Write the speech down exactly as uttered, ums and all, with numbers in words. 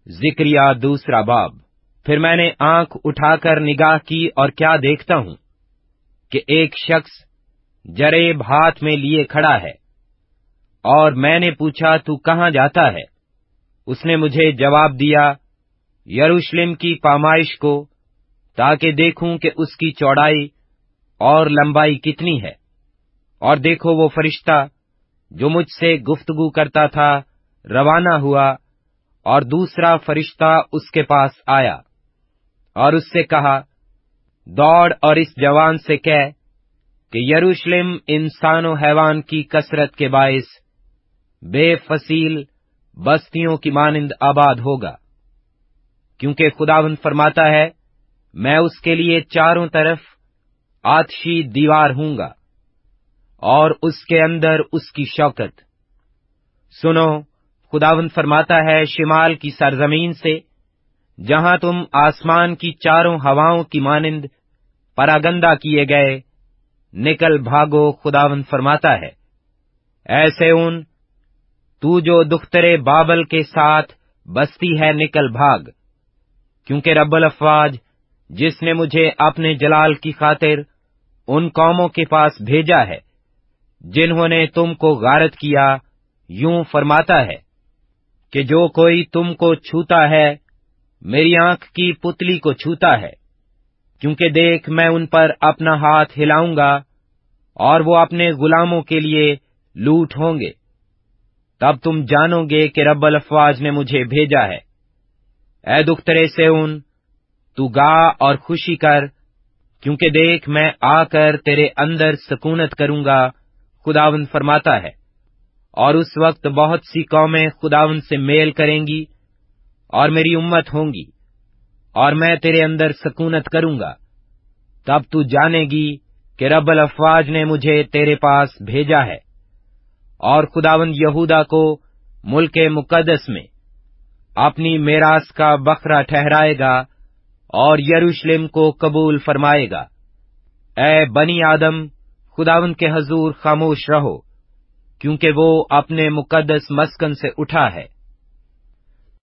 ذکریا دوسرا باب۔ پھر میں نے آنکھ اٹھا کر نگاہ کی اور کیا دیکھتا ہوں کہ ایک شخص جریب ہاتھ میں لیے کھڑا ہے، اور میں نے پوچھا تو کہاں جاتا ہے؟ اس نے مجھے جواب دیا، یروشلم کی پامائش کو، تاکہ دیکھوں کہ اس کی چوڑائی اور لمبائی کتنی ہے۔ اور دیکھو وہ فرشتہ جو مجھ سے گفتگو کرتا تھا روانہ ہوا، اور دوسرا فرشتہ اس کے پاس آیا اور اس سے کہا، دوڑ اور اس جوان سے کہہ کہ یروشلم انسان و حیوان کی کثرت کے باعث بے فصیل بستیوں کی مانند آباد ہوگا، کیونکہ خداوند فرماتا ہے، میں اس کے لیے چاروں طرف آتشی دیوار ہوں گا، اور اس کے اندر اس کی شوکت۔ سنو، خداوند فرماتا ہے، شمال کی سرزمین سے، جہاں تم آسمان کی چاروں ہواؤں کی مانند پراگندہ کیے گئے، نکل بھاگو، خداوند فرماتا ہے۔ اے سیون، تو جو دختر بابل کے ساتھ بستی ہے، نکل بھاگ، کیونکہ رب الافواج جس نے مجھے اپنے جلال کی خاطر ان قوموں کے پاس بھیجا ہے جنہوں نے تم کو غارت کیا، یوں فرماتا ہے کہ جو کوئی تم کو چھوتا ہے میری آنکھ کی پتلی کو چھوتا ہے، کیونکہ دیکھ میں ان پر اپنا ہاتھ ہلاؤں گا اور وہ اپنے غلاموں کے لیے لوٹ ہوں گے، تب تم جانو گے کہ رب الافواج نے مجھے بھیجا ہے۔ اے دختر سیون، تو گا اور خوشی کر، کیونکہ دیکھ میں آ کر تیرے اندر سکونت کروں گا، خداوند فرماتا ہے۔ اور اس وقت بہت سی قومیں خداوند سے میل کریں گی اور میری امت ہوں گی، اور میں تیرے اندر سکونت کروں گا، تب تو جانے گی کہ رب الافواج نے مجھے تیرے پاس بھیجا ہے۔ اور خداوند یہودا کو ملک مقدس میں اپنی میراث کا بکرا ٹھہرائے گا اور یروشلم کو قبول فرمائے گا۔ اے بنی آدم، خداوند کے حضور خاموش رہو، کیونکہ وہ اپنے مقدس مسکن سے اٹھا ہے۔